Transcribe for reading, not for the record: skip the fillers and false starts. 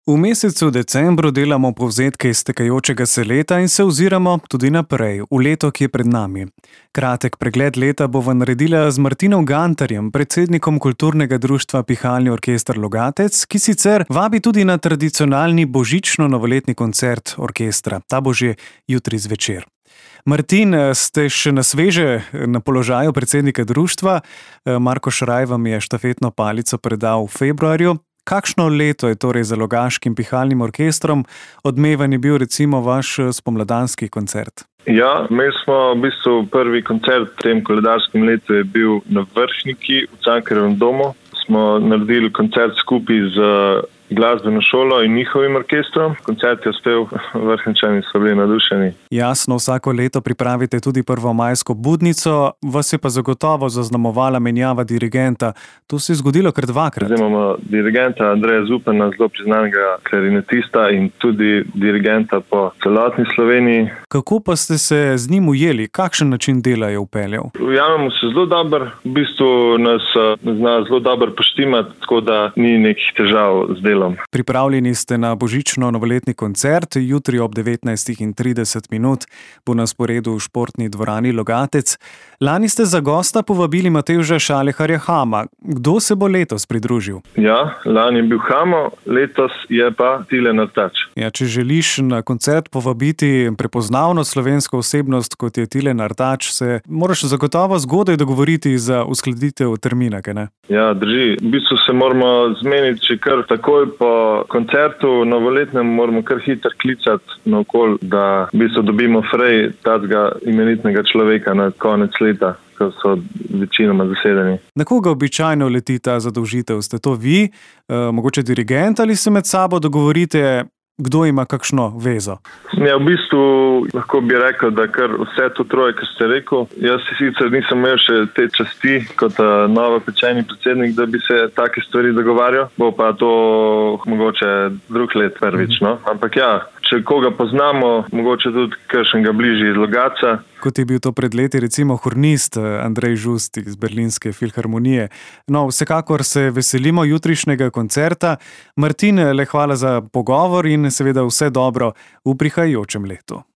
V mesecu decembru delamo povzetke iztekajočega se leta in se oziramo tudi naprej, v leto, ki je pred nami. Kratek pregled leta bova naredila z Martinom Gantarjem, predsednikom kulturnega društva Pihalni orkester Logatec, ki sicer vabi tudi na tradicionalni božično-novoletni koncert orkestra. Ta bo že jutri zvečer. Martin, ste še na sveže na položaju predsednika društva. Marko Šraj vam je štafetno palico predal v februarju. Kakšno leto je torej za Logaškim pihalnim orkestrom? Odmevan je bil recimo vaš spomladanski koncert. Ja, imeli smo v bistvu prvi koncert v tem koledarskem letu je bil na Vršniki v Cankarjevem domu. Smo naredili koncert skupaj z glasbeno šolo in njihovim orkestrom. Koncert je uspel, Vrhničani so bili nadušeni. Jasno, vsako leto pripravite tudi prvomajsko budnico, vas je pa zagotovo zaznamovala menjava dirigenta. To se je zgodilo kar dvakrat. Zdaj imamo dirigenta Andreja Zupana, zelo priznanega klarinetista in tudi dirigenta po celotni Sloveniji. Kako pa ste se z njim ujeli? Kakšen način dela je vpeljal? Ujamemo se zelo dobro, v bistvu nas zna zelo dobro poštimati, tako da ni nekih težav z delom. Pripravljeni ste na božično-novoletni koncert, jutri ob 19:30 bo na sporedu v športni dvorani Logatec. Lani ste za gosta povabili Matevža Šaleharja Hama. Kdo se bo letos pridružil? Ja, lani je bil Hamo, letos je pa Tilen Artač. Ja, če želiš na koncert povabiti prepoznavno slovensko osebnost, kot je Tilen Artač, se moraš zagotovo zgodaj dogovoriti za uskladitev termina, kaj ne? Ja, drži. V bistvu se moramo zmeniti, če kar takoj po koncertu novoletnem moramo kar hitro klicati naokoli, da v bistvu dobimo frej tazga imenitnega človeka na konec leta, ko so večinoma zasedeni. Na koga običajno leti ta zadolžitev? Ste to vi, mogoče dirigent, ali se med sabo dogovorite, kdo ima kakšno vezo? Ja, v bistvu lahko bi rekel, da kar vse to troje, kar ste rekel. Jaz si sicer nisem imel še te časti kot novopečeni predsednik, da bi se take stvari dogovarjal. Bo pa to mogoče drug let prvič, no? Ampak ja, če koga poznamo, mogoče tudi kakšnega bližje iz Logatca. Kot je bil to pred leti recimo hornist Andrej Žust iz Berlinske filharmonije. No, vsekakor se veselimo jutrišnjega koncerta. Martin, le hvala za pogovor in seveda vse dobro v prihajajočem letu.